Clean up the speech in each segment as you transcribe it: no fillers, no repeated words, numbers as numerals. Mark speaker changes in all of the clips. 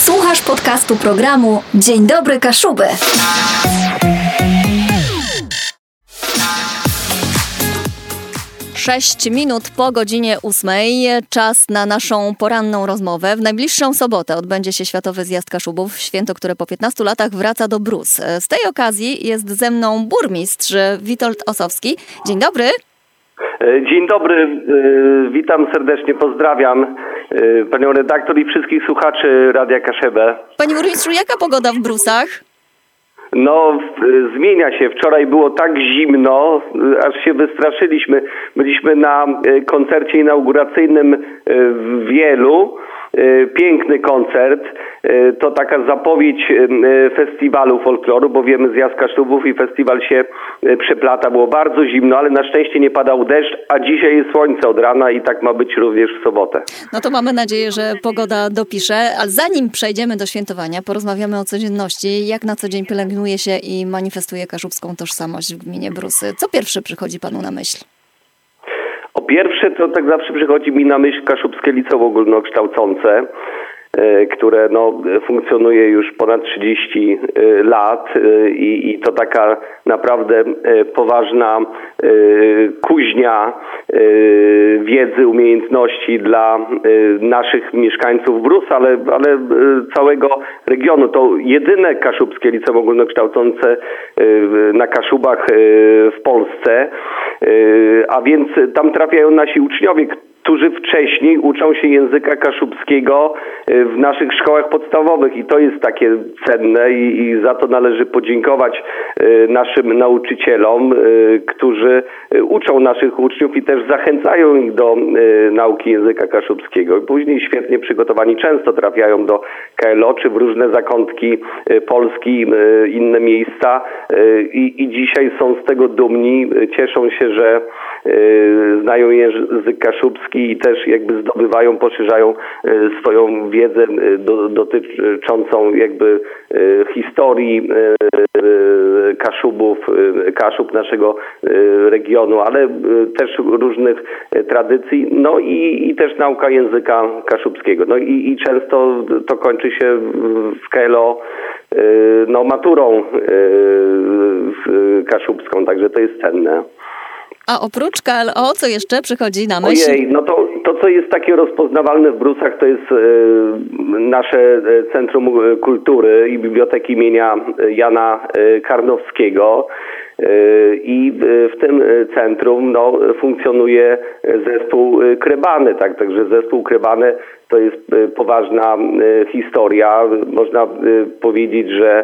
Speaker 1: Słuchasz podcastu programu Dzień dobry Kaszuby. Sześć minut po godzinie 8. Czas na naszą poranną rozmowę. W najbliższą sobotę odbędzie się Światowy Zjazd Kaszubów, święto, które po 15 latach wraca do Brus. Z tej okazji jest ze mną burmistrz Witold Osowski. Dzień dobry.
Speaker 2: Dzień dobry, witam serdecznie, pozdrawiam panią redaktor i wszystkich słuchaczy Radia Kaszebę.
Speaker 1: Panie burmistrzu, jaka pogoda w Brusach?
Speaker 2: No, zmienia się. Wczoraj było tak zimno, aż się wystraszyliśmy. Byliśmy na koncercie inauguracyjnym w Wielu. Piękny koncert. To taka zapowiedź festiwalu folkloru, bo wiemy, Zjazd Kaszubów i festiwal się przeplata. Było bardzo zimno, ale na szczęście nie padał deszcz, a dzisiaj jest słońce od rana i tak ma być również w sobotę.
Speaker 1: No to mamy nadzieję, że pogoda dopisze. A zanim przejdziemy do świętowania, porozmawiamy o codzienności. Jak na co dzień pielęgnuje się i manifestuje kaszubską tożsamość w gminie Brusy? Co pierwsze przychodzi panu na myśl?
Speaker 2: Pierwsze to tak zawsze przychodzi mi na myśl Kaszubskie Liceum Ogólnokształcące, które funkcjonuje już ponad 30 lat i to taka naprawdę poważna kuźnia wiedzy, umiejętności dla naszych mieszkańców Brus, ale całego regionu. To jedyne Kaszubskie Liceum Ogólnokształcące na Kaszubach w Polsce, a więc tam trafiają nasi uczniowie, którzy wcześniej uczą się języka kaszubskiego w naszych szkołach podstawowych i to jest takie cenne i za to należy podziękować naszym nauczycielom, którzy uczą naszych uczniów i też zachęcają ich do nauki języka kaszubskiego. I później świetnie przygotowani często trafiają do KLO czy w różne zakątki Polski, inne miejsca i dzisiaj są z tego dumni, cieszą się, że znają język kaszubski i też jakby zdobywają, poszerzają swoją wiedzę dotyczącą jakby historii Kaszub naszego regionu, ale też różnych tradycji, no i też nauka języka kaszubskiego. No i często to kończy się w KLO maturą kaszubską, także to jest cenne.
Speaker 1: A oprócz KLO, co jeszcze przychodzi na myśl?
Speaker 2: Ojej, no to co jest takie rozpoznawalne w Brusach, to jest nasze Centrum Kultury i Biblioteki imienia Jana Karnowskiego. I w tym centrum funkcjonuje zespół Krebany, także zespół Krebany to jest poważna historia. Można powiedzieć, że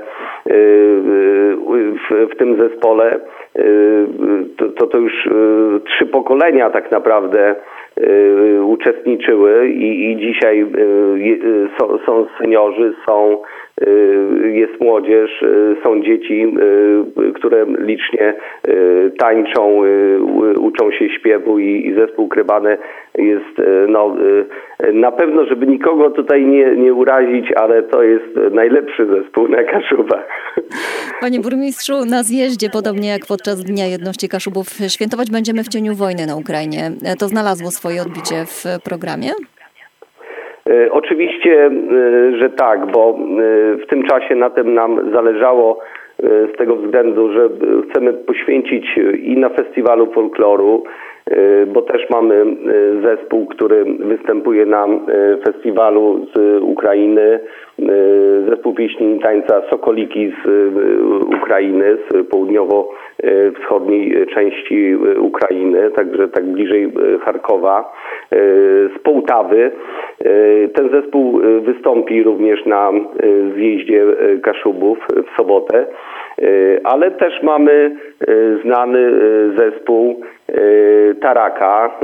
Speaker 2: w tym zespole to już 3 pokolenia tak naprawdę uczestniczyły i dzisiaj są seniorzy, jest młodzież, są dzieci, które licznie tańczą, uczą się śpiewu i zespół Krebany jest na pewno, żeby nikogo tutaj nie urazić, ale to jest najlepszy zespół na Kaszubach.
Speaker 1: Panie burmistrzu, na zjeździe, podobnie jak podczas Dnia Jedności Kaszubów, świętować będziemy w cieniu wojny na Ukrainie. To znalazło swoje odbicie w programie?
Speaker 2: Oczywiście, że tak, bo w tym czasie na tym nam zależało z tego względu, że chcemy poświęcić i na festiwalu folkloru, bo też mamy zespół, który występuje na festiwalu z Ukrainy, zespół pieśni i tańca Sokoliki z Ukrainy, z południowo-wschodniej części Ukrainy, także tak bliżej Charkowa, z Połtawy. Ten zespół wystąpi również na zjeździe Kaszubów w sobotę, ale też mamy znany zespół Taraka,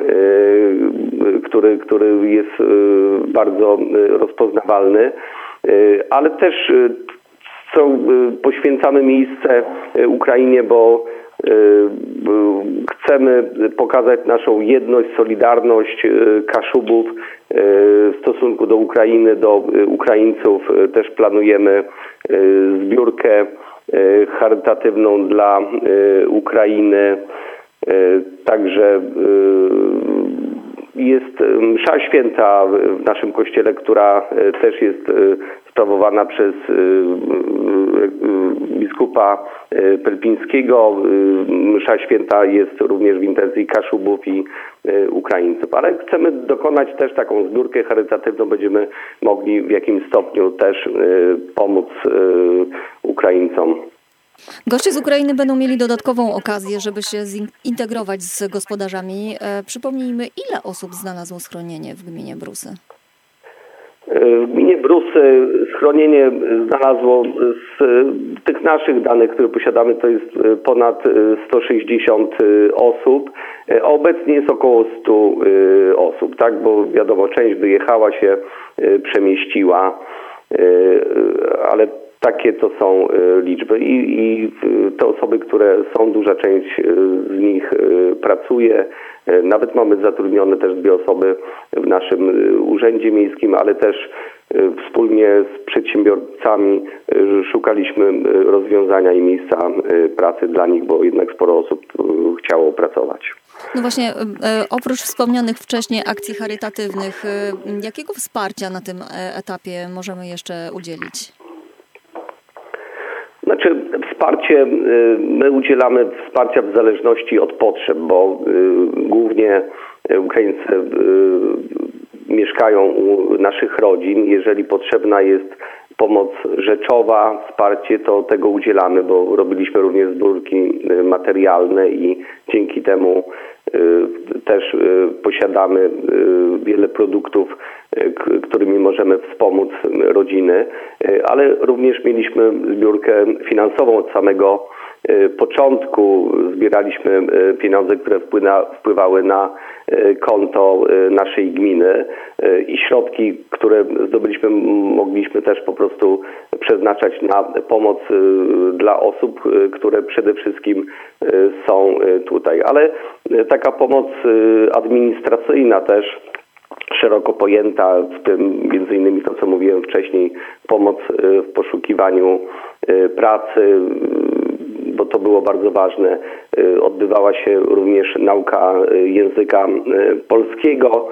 Speaker 2: który jest bardzo rozpoznawalny, ale też poświęcamy miejsce Ukrainie, bo chcemy pokazać naszą jedność, solidarność Kaszubów w stosunku do Ukrainy, do Ukraińców. Też planujemy zbiórkę charytatywną dla Ukrainy. Także Jest msza święta w naszym kościele, która też jest sprawowana przez biskupa Pelpińskiego. Msza święta jest również w intencji Kaszubów i Ukraińców. Ale chcemy dokonać też taką zbiórkę charytatywną. Będziemy mogli w jakimś stopniu też pomóc Ukraińcom.
Speaker 1: Goście z Ukrainy będą mieli dodatkową okazję, żeby się zintegrować z gospodarzami. Przypomnijmy, ile osób znalazło schronienie w gminie Brusy?
Speaker 2: W gminie Brusy schronienie znalazło z tych naszych danych, które posiadamy, to jest ponad 160 osób. Obecnie jest około 100 osób, tak? Bo wiadomo, część wyjechała się, przemieściła, ale takie to są liczby i te osoby, które są, duża część z nich pracuje. Nawet mamy zatrudnione też 2 osoby w naszym urzędzie miejskim, ale też wspólnie z przedsiębiorcami szukaliśmy rozwiązania i miejsca pracy dla nich, bo jednak sporo osób chciało pracować.
Speaker 1: No właśnie, oprócz wspomnianych wcześniej akcji charytatywnych, jakiego wsparcia na tym etapie możemy jeszcze udzielić?
Speaker 2: Znaczy wsparcie, my udzielamy wsparcia w zależności od potrzeb, bo głównie Ukraińcy mieszkają u naszych rodzin. Jeżeli potrzebna jest pomoc rzeczowa, wsparcie, to tego udzielamy, bo robiliśmy również zbiórki materialne i dzięki temu też posiadamy wiele produktów, którymi możemy wspomóc rodziny, ale również mieliśmy zbiórkę finansową od samego początku. Zbieraliśmy pieniądze, które wpływały na konto naszej gminy i środki, które zdobyliśmy, mogliśmy też po prostu przeznaczać na pomoc dla osób, które przede wszystkim są tutaj. Ale taka pomoc administracyjna też szeroko pojęta, w tym między innymi to, co mówiłem wcześniej, pomoc w poszukiwaniu pracy, bo to było bardzo ważne. Odbywała się również nauka języka polskiego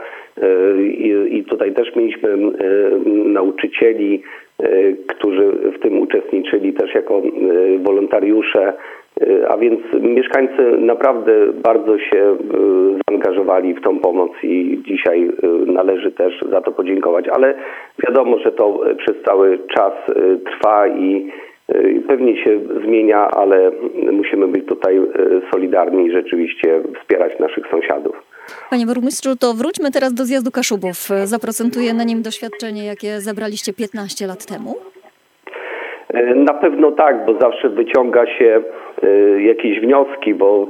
Speaker 2: i tutaj też mieliśmy nauczycieli, którzy w tym uczestniczyli też jako wolontariusze, a więc mieszkańcy naprawdę bardzo się zaangażowali w tą pomoc i dzisiaj należy też za to podziękować. Ale wiadomo, że to przez cały czas trwa i pewnie się zmienia, ale musimy być tutaj solidarni i rzeczywiście wspierać naszych sąsiadów.
Speaker 1: Panie burmistrzu, to wróćmy teraz do zjazdu Kaszubów. Zaprocentuje na nim doświadczenie, jakie zebraliście 15 lat temu?
Speaker 2: Na pewno tak, bo zawsze wyciąga się jakieś wnioski, bo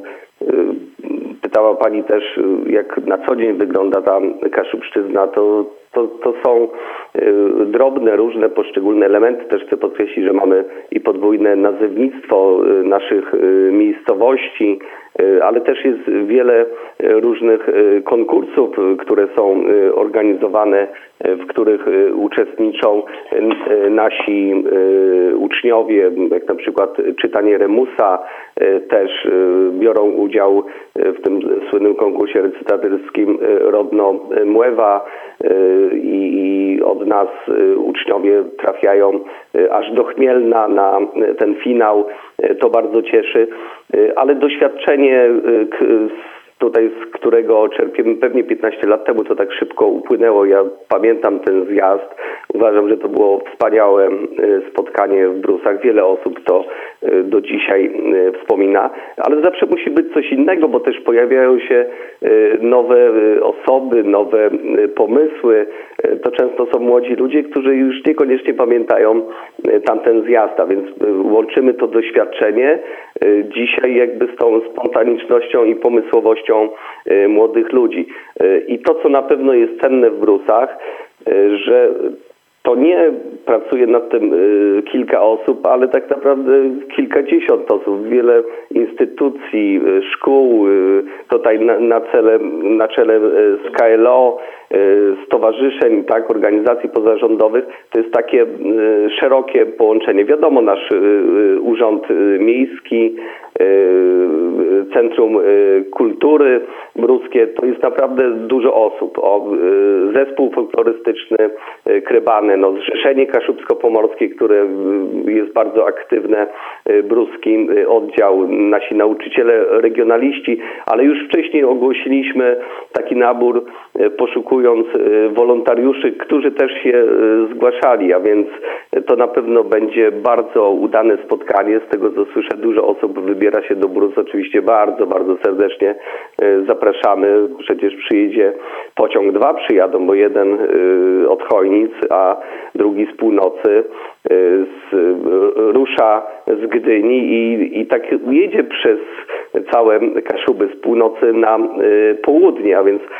Speaker 2: pytała Pani też, jak na co dzień wygląda ta Kaszubszczyzna, to są drobne, różne, poszczególne elementy. Też chcę podkreślić, że mamy i podwójne nazewnictwo naszych miejscowości, ale też jest wiele różnych konkursów, które są organizowane, w których uczestniczą nasi uczniowie, jak na przykład czytanie Remusa, też biorą udział w tym słynnym konkursie recytatorskim Rodno Młewa i od nas uczniowie trafiają aż do Chmielna na ten finał. To bardzo cieszy, ale doświadczenie tutaj, z którego czerpiemy pewnie 15 lat temu, to tak szybko upłynęło. Ja pamiętam ten zjazd. Uważam, że to było wspaniałe spotkanie w Brusach. Wiele osób to do dzisiaj wspomina, ale zawsze musi być coś innego, bo też pojawiają się nowe osoby, nowe pomysły. To często są młodzi ludzie, którzy już niekoniecznie pamiętają tamten zjazd, a więc łączymy to doświadczenie dzisiaj jakby z tą spontanicznością i pomysłowością młodych ludzi. I to, co na pewno jest cenne w Brusach, że to nie pracuje nad tym kilka osób, ale tak naprawdę kilkadziesiąt osób, wiele instytucji, szkół, tutaj na czele z KLO, stowarzyszeń, tak, organizacji pozarządowych, to jest takie szerokie połączenie. Wiadomo, nasz Urząd Miejski, Centrum Kultury Bruskie, to jest naprawdę dużo osób. Zespół folklorystyczny Krybany, Zrzeszenie Kaszubsko-Pomorskie, które jest bardzo aktywne, Bruski oddział, nasi nauczyciele regionaliści, ale już wcześniej ogłosiliśmy taki nabór, poszukując wolontariuszy, którzy też się zgłaszali, a więc to na pewno będzie bardzo udane spotkanie. Z tego co słyszę, dużo osób wybiera się do Brus. Oczywiście bardzo, bardzo serdecznie zapraszamy. Przecież przyjedzie pociąg, 2 przyjadą, bo jeden od Chojnic, a drugi z północy. Rusza z Gdyni i tak jedzie przez całe Kaszuby z północy na południe, a więc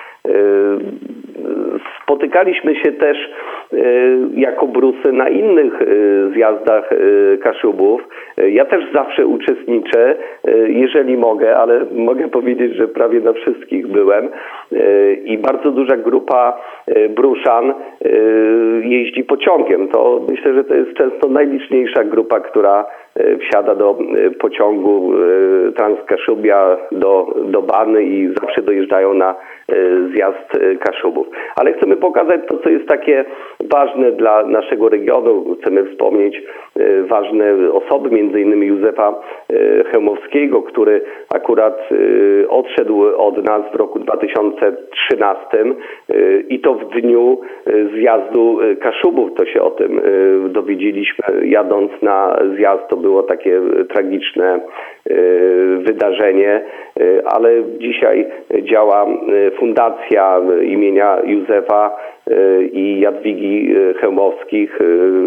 Speaker 2: spotykaliśmy się też jako Brusy na innych zjazdach Kaszubów. Ja też zawsze uczestniczę, jeżeli mogę, ale mogę powiedzieć, że prawie na wszystkich byłem i bardzo duża grupa Bruszan jeździ pociągiem. To myślę, że to jest często najliczniejsza grupa, która wsiada do pociągu Transkaszubia do Bany i zawsze dojeżdżają na zjazd Kaszubów. Ale chcemy pokazać to, co jest takie ważne dla naszego regionu. Chcemy wspomnieć ważne osoby, między innymi Józefa Chełmowskiego, który akurat odszedł od nas w roku 2013 i to w dniu zjazdu Kaszubów. To się o tym dowiedzieliśmy, jadąc na zjazd. To było takie tragiczne wydarzenie, ale dzisiaj działa fundacja imienia Józefa i Jadwigi Chełmowskich.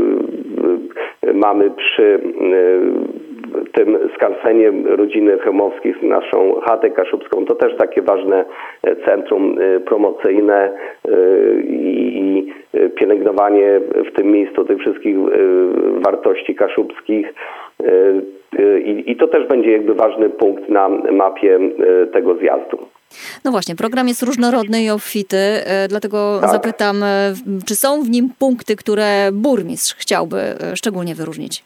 Speaker 2: Mamy przy tym skansenie rodziny Chełmowskich naszą chatę kaszubską. To też takie ważne centrum promocyjne i pielęgnowanie w tym miejscu tych wszystkich wartości kaszubskich. I to też będzie jakby ważny punkt na mapie tego zjazdu.
Speaker 1: No właśnie, program jest różnorodny i obfity, dlatego zapytam, czy są w nim punkty, które burmistrz chciałby szczególnie wyróżnić?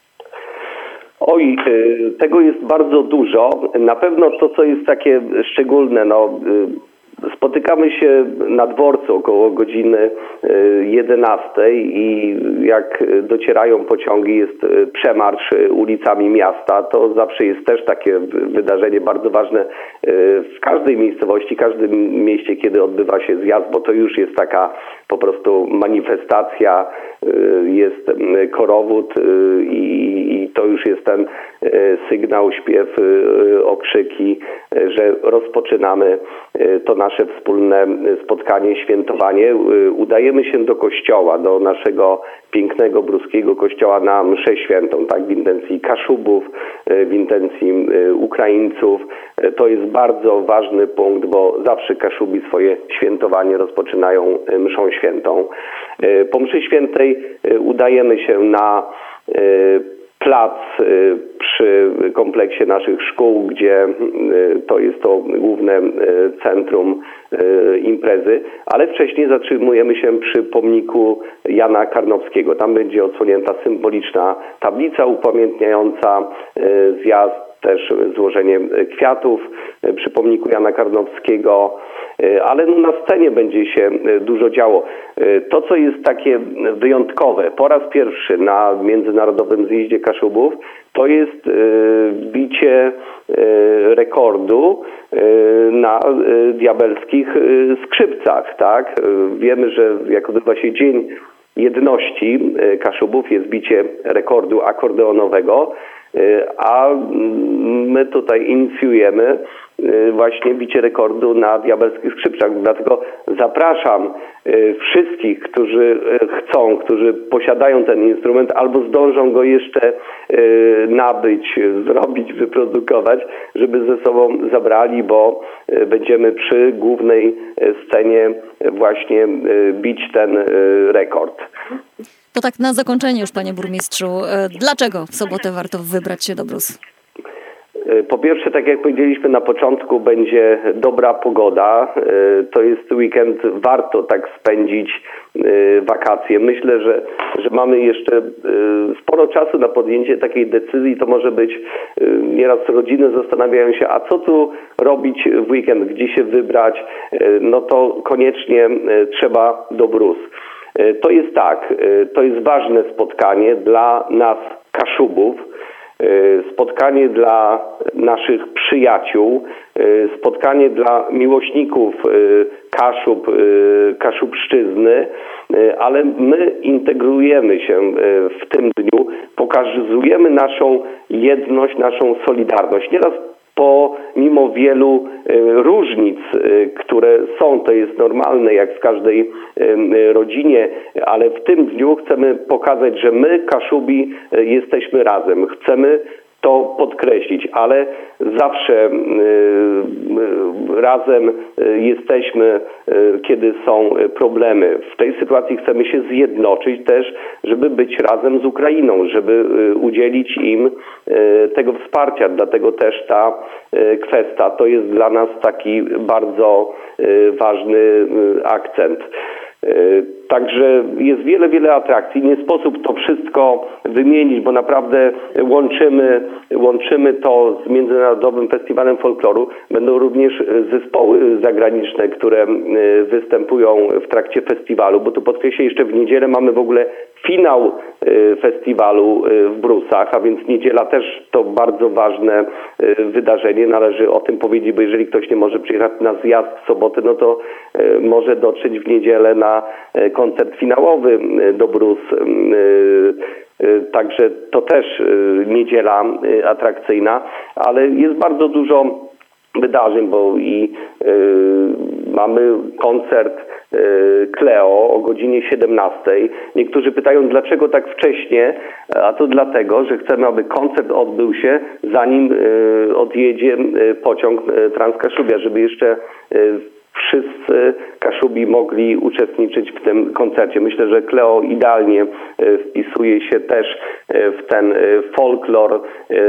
Speaker 2: Oj, tego jest bardzo dużo. Na pewno to, co jest takie szczególne, spotykamy się na dworcu około godziny 11 i jak docierają pociągi, jest przemarsz ulicami miasta. To zawsze jest też takie wydarzenie bardzo ważne w każdej miejscowości, każdym mieście, kiedy odbywa się zjazd, bo to już jest taka po prostu manifestacja, jest korowód i to już jest ten sygnał, śpiew, okrzyki, że rozpoczynamy to nasze wspólne spotkanie, świętowanie. Udajemy się do kościoła, do naszego pięknego bruskiego kościoła na mszę świętą, tak, w intencji Kaszubów, w intencji Ukraińców. To jest bardzo ważny punkt, bo zawsze Kaszubi swoje świętowanie rozpoczynają mszą świętą. Po mszy świętej udajemy się na plac przy kompleksie naszych szkół, gdzie to jest to główne centrum imprezy, ale wcześniej zatrzymujemy się przy pomniku Jana Karnowskiego. Tam będzie odsłonięta symboliczna tablica upamiętniająca zjazd, też złożenie kwiatów przy pomniku Jana Karnowskiego, ale na scenie będzie się dużo działo. To, co jest takie wyjątkowe, po raz pierwszy na Międzynarodowym Zjeździe Kaszubów, to jest bicie rekordu na diabelskich skrzypcach, tak? Wiemy, że jak odbywa się Dzień Jedności Kaszubów, jest bicie rekordu akordeonowego, a my tutaj inicjujemy właśnie bicie rekordu na diabelskich skrzypcach. Dlatego zapraszam wszystkich, którzy chcą, którzy posiadają ten instrument albo zdążą go jeszcze nabyć, zrobić, wyprodukować, żeby ze sobą zabrali, bo będziemy przy głównej scenie właśnie bić ten rekord.
Speaker 1: To tak na zakończenie już, panie burmistrzu, dlaczego w sobotę warto wybrać się do Brus?
Speaker 2: Po pierwsze, tak jak powiedzieliśmy na początku, będzie dobra pogoda. To jest weekend, warto tak spędzić wakacje. Myślę, że mamy jeszcze sporo czasu na podjęcie takiej decyzji. To może być, nieraz rodziny zastanawiają się, a co tu robić w weekend, gdzie się wybrać? No to koniecznie trzeba do Brus. To jest tak, to jest ważne spotkanie dla nas Kaszubów, spotkanie dla naszych przyjaciół, spotkanie dla miłośników Kaszubszczyzny, ale my integrujemy się w tym dniu, pokazujemy naszą jedność, naszą solidarność. Nieraz pomimo wielu różnic, które są, to jest normalne jak w każdej rodzinie, ale w tym dniu chcemy pokazać, że my, Kaszubi, jesteśmy razem. Chcemy to podkreślić, ale zawsze razem jesteśmy, kiedy są problemy. W tej sytuacji chcemy się zjednoczyć też, żeby być razem z Ukrainą, żeby udzielić im tego wsparcia. Dlatego też ta kwestia to jest dla nas taki bardzo ważny akcent. Także jest wiele atrakcji. Nie sposób to wszystko wymienić, bo naprawdę łączymy to z Międzynarodowym Festiwalem Folkloru. Będą również zespoły zagraniczne, które występują w trakcie festiwalu, bo tu podkreślę, jeszcze w niedzielę mamy w ogóle finał festiwalu w Brusach, a więc niedziela też to bardzo ważne wydarzenie. Należy o tym powiedzieć, bo jeżeli ktoś nie może przyjechać na zjazd w sobotę, no to może dotrzeć w niedzielę na koncert finałowy do Brus. Także to też niedziela atrakcyjna, ale jest bardzo dużo wydarzeń, bo mamy koncert Kleo o godzinie 17. Niektórzy pytają, dlaczego tak wcześnie, a to dlatego, że chcemy, aby koncert odbył się, zanim odjedzie pociąg Transkaszubia, żeby jeszcze wszyscy Kaszubi mogli uczestniczyć w tym koncercie. Myślę, że Kleo idealnie wpisuje się też w ten folklor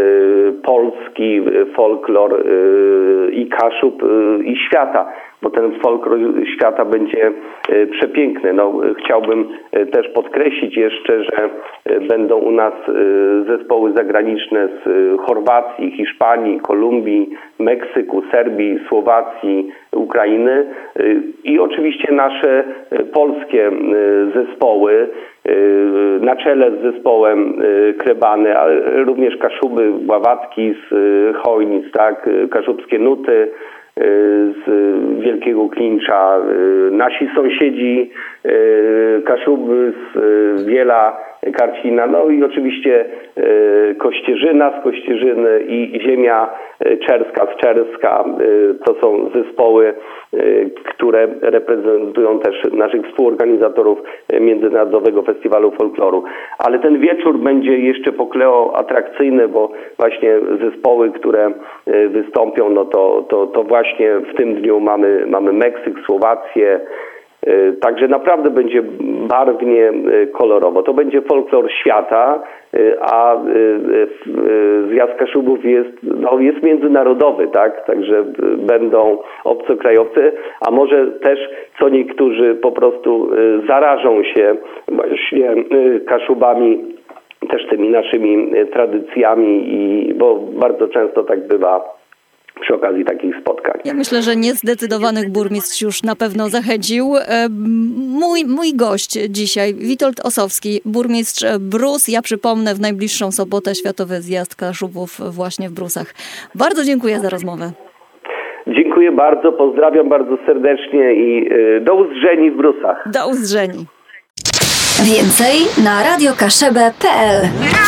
Speaker 2: polski, folklor i Kaszub, i świata, bo ten folklor świata będzie przepiękny. Chciałbym też podkreślić jeszcze, że będą u nas zespoły zagraniczne z Chorwacji, Hiszpanii, Kolumbii, Meksyku, Serbii, Słowacji, Ukrainy i oczywiście nasze polskie zespoły na czele z zespołem Krebany, ale również Kaszuby, Bławatki z Chojnic, tak, kaszubskie nuty z Wielkiego Klincza, nasi sąsiedzi Kaszuby z Wiela, Karcina, no i oczywiście Kościerzyna z Kościerzyny i ziemia czerska z Czerska. To są zespoły, które reprezentują też naszych współorganizatorów Międzynarodowego Festiwalu Folkloru. Ale ten wieczór będzie jeszcze po Kleo atrakcyjny, bo właśnie zespoły, które wystąpią, no to właśnie w tym dniu mamy Meksyk, Słowację. Także naprawdę będzie barwnie, kolorowo. To będzie folklor świata, a zjazd Kaszubów jest międzynarodowy, tak? Także będą obcokrajowcy, a może też co niektórzy po prostu zarażą się właśnie Kaszubami, też tymi naszymi tradycjami, bo bardzo często tak bywa przy okazji takich spotkań.
Speaker 1: Ja myślę, że niezdecydowanych burmistrz już na pewno zachęcił. Mój gość dzisiaj, Witold Osowski, burmistrz Brus. Ja przypomnę, w najbliższą sobotę Światowy Zjazd Kaszubów właśnie w Brusach. Bardzo dziękuję za rozmowę.
Speaker 2: Dziękuję bardzo, pozdrawiam bardzo serdecznie i do usłyszenia w Brusach.
Speaker 1: Do usłyszenia. Więcej na radiokaszebę.pl